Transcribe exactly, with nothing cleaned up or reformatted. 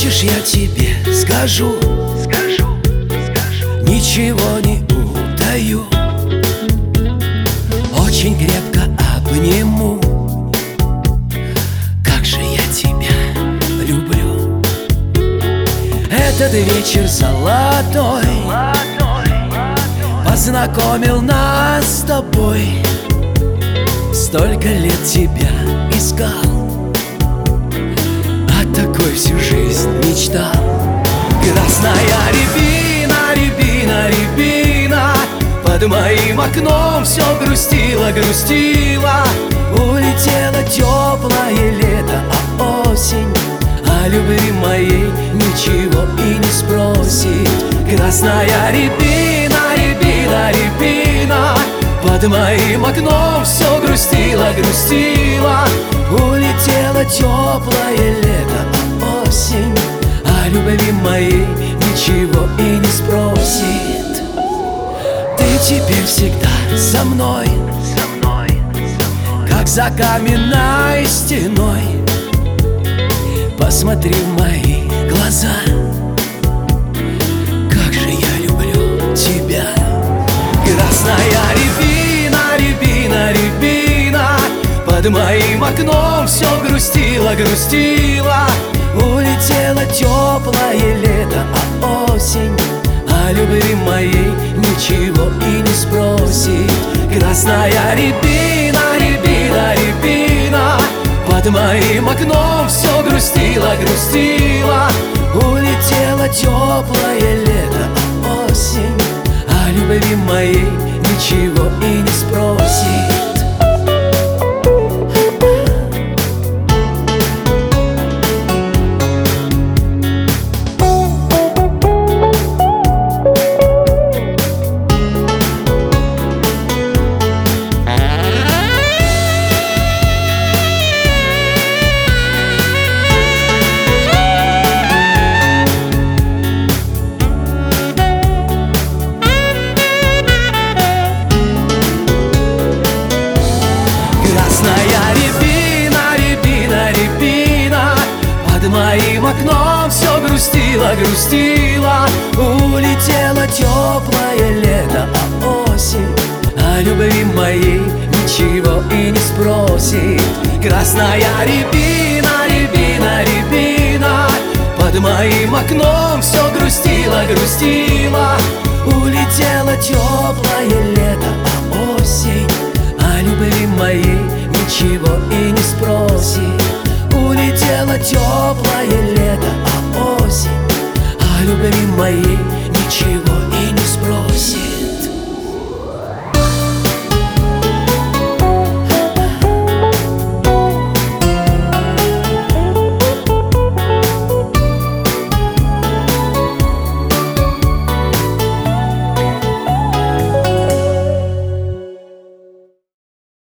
Хочешь, я тебе скажу, Скажу, скажу. ничего не утаю, очень крепко обниму. Как же я тебя люблю. Этот вечер золотой Молодой, молодой. познакомил нас с тобой. Столько лет тебя искал, а такой всю жизнь мечтал. Красная рябина, рябина, рябина, под моим окном все грустила, грустила. Улетело теплое лето, а осень о любви моей ничего и не спросит. Красная рябина, рябина, рябина, под моим окном все грустила, грустила. Улетело теплое лето, а осень о любви моей ничего и не спросит. Ты теперь всегда со мной, Со мной, со мной. как за каменной стеной. Посмотри в мои глаза, как же я люблю тебя. Красная рябина, рябина, рябина, под моим окном все грустила, грустила. Улетело теплое лето, а осень о любви моей ничего и не спросит. Красная рябина, рябина, рябина, под моим окном все грустила, грустила. Улетело теплое лето, а осень о любви моей ничего и не спросит. Красная рябина, рябина, рябина, под моим окном все грустила, грустила. Улетело теплое лето, а осень о любви моей ничего и не спросит. Красная рябина, рябина, рябина, под моим окном все грустила, грустила. Улетело теплое лето, а осень о любви моей ничего и не спросит. Улетело теплое лето, а осень о любви моей ничего